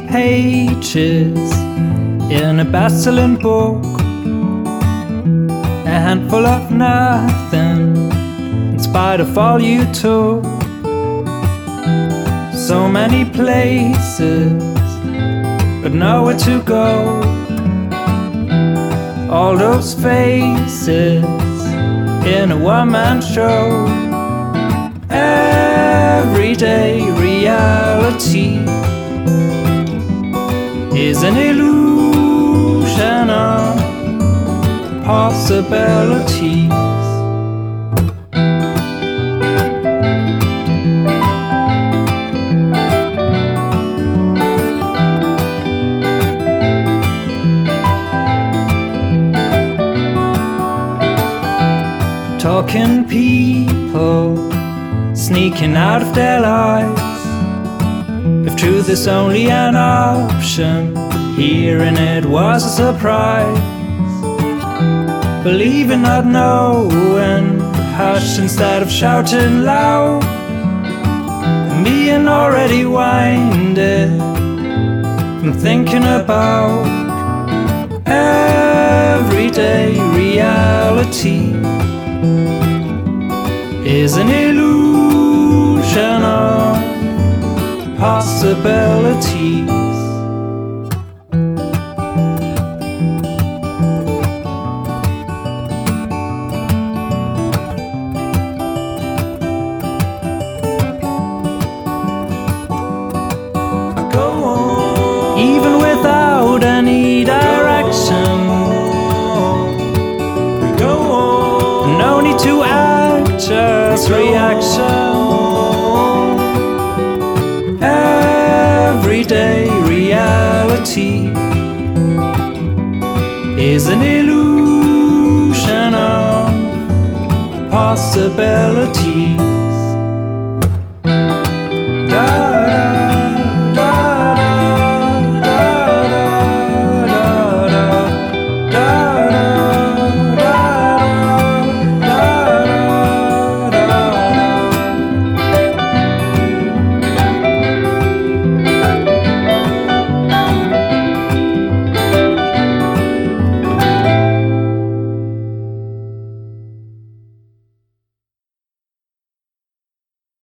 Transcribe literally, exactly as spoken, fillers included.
pages in a best-selling book, a handful of nothing in spite of all you took. So many places, but nowhere to go. All those faces in a one-man show. Everyday reality is an illusion of possibilities. Talking people sneaking out of their lives. If truth is only an option, hearing it was a surprise. Believing not knowing, hush instead of shouting loud. Being already winded from thinking about everyday reality is an illusion of possibilities. I go on, even without any direction. We go on, no need to act, just reaction. Everyday reality is an illusion of possibility.